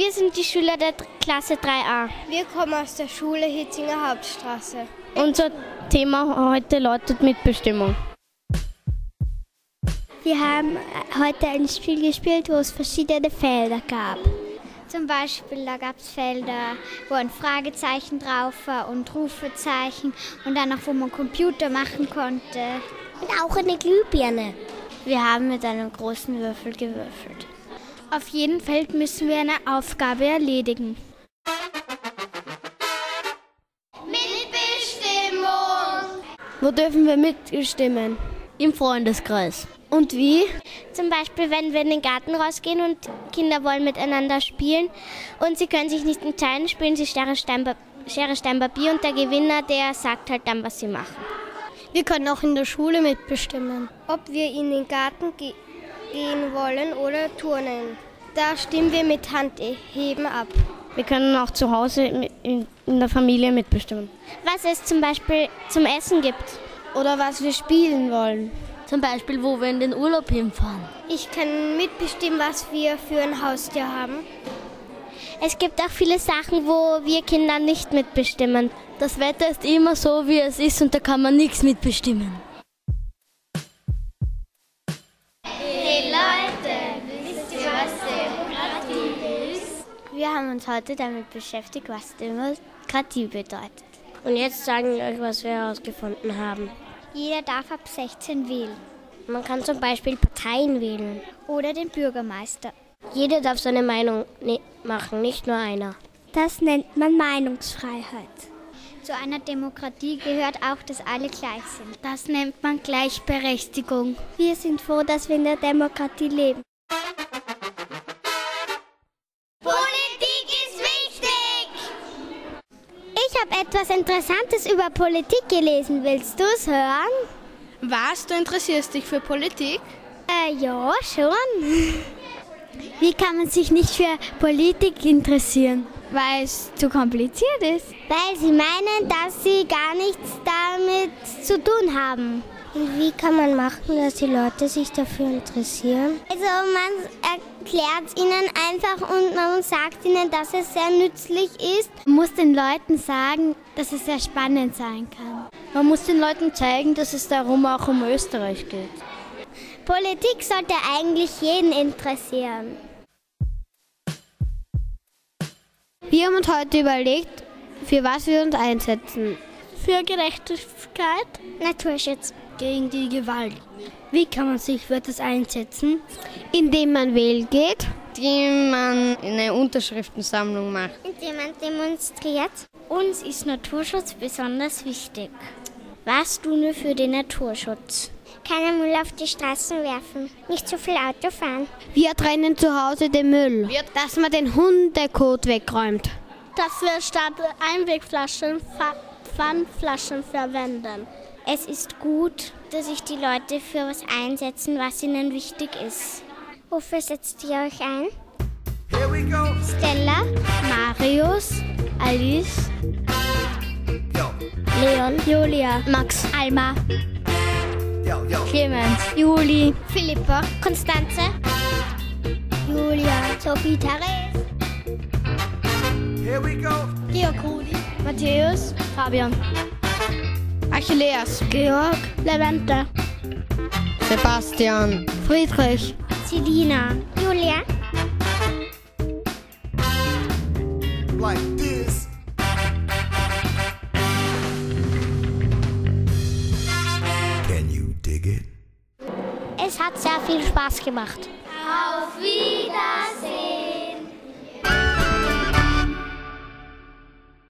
Wir sind die Schüler der Klasse 3a. Wir kommen aus der Schule Hitzinger Hauptstraße. Unser Thema heute lautet Mitbestimmung. Wir haben heute ein Spiel gespielt, wo es verschiedene Felder gab. Zum Beispiel, da gab es Felder, wo ein Fragezeichen drauf war und Rufezeichen und dann noch, wo man Computer machen konnte. Und auch eine Glühbirne. Wir haben mit einem großen Würfel gewürfelt. Auf jedem Feld müssen wir eine Aufgabe erledigen. Mitbestimmung! Wo dürfen wir mitbestimmen? Im Freundeskreis. Und wie? Zum Beispiel, wenn wir in den Garten rausgehen und Kinder wollen miteinander spielen und sie können sich nicht entscheiden, spielen sie Schere, Stein, Papier und der Gewinner, der sagt halt dann, was sie machen. Wir können auch in der Schule mitbestimmen. Ob wir in den Garten gehen wollen oder turnen. Da stimmen wir mit Handheben ab. Wir können auch zu Hause in der Familie mitbestimmen. Was es zum Beispiel zum Essen gibt. Oder was wir spielen wollen. Zum Beispiel, wo wir in den Urlaub hinfahren. Ich kann mitbestimmen, was wir für ein Haustier haben. Es gibt auch viele Sachen, wo wir Kinder nicht mitbestimmen. Das Wetter ist immer so, wie es ist und da kann man nichts mitbestimmen. Hey Leute, wisst ihr, was Demokratie ist? Wir haben uns heute damit beschäftigt, was Demokratie bedeutet. Und jetzt sagen wir euch, was wir herausgefunden haben. Jeder darf ab 16 wählen. Man kann zum Beispiel Parteien wählen. Oder den Bürgermeister. Jeder darf seine Meinung machen, nicht nur einer. Das nennt man Meinungsfreiheit. Zu einer Demokratie gehört auch, dass alle gleich sind. Das nennt man Gleichberechtigung. Wir sind froh, dass wir in der Demokratie leben. Politik ist wichtig! Ich habe etwas Interessantes über Politik gelesen. Willst du es hören? Was? Du interessierst dich für Politik? Ja, schon. Wie kann man sich nicht für Politik interessieren? Weil es zu kompliziert ist. Weil sie meinen, dass sie gar nichts damit zu tun haben. Und wie kann man machen, dass die Leute sich dafür interessieren? Also man erklärt es ihnen einfach und man sagt ihnen, dass es sehr nützlich ist. Man muss den Leuten sagen, dass es sehr spannend sein kann. Man muss den Leuten zeigen, dass es darum auch um Österreich geht. Politik sollte eigentlich jeden interessieren. Wir haben uns heute überlegt, für was wir uns einsetzen. Für Gerechtigkeit, Naturschutz. gegen die Gewalt. Wie kann man sich für das einsetzen? Indem man wählen geht. Indem man eine Unterschriftensammlung macht. Indem man demonstriert. Uns ist Naturschutz besonders wichtig. Was tun wir für den Naturschutz? Keinen Müll auf die Straßen werfen. Nicht zu viel Auto fahren. Wir trennen zu Hause den Müll. Dass man den Hundekot wegräumt. Dass wir statt Einwegflaschen Pfandflaschen verwenden. Es ist gut, dass sich die Leute für was einsetzen, was ihnen wichtig ist. Wofür setzt ihr euch ein? Here we go. Stella, Marius, Alice, Yo, Leon, Julia, Max, Alma, yo. Clemens, Juli, Philippa, Konstanze, Julia, Sophie, Therese, Here we go. Georg, Rudi, Matthäus, Fabian, Achilleas, Georg, Levente, Sebastian, Friedrich, Selina, Julia, Like this. Can you dig it? Es hat sehr viel Spaß gemacht. Auf Wiedersehen!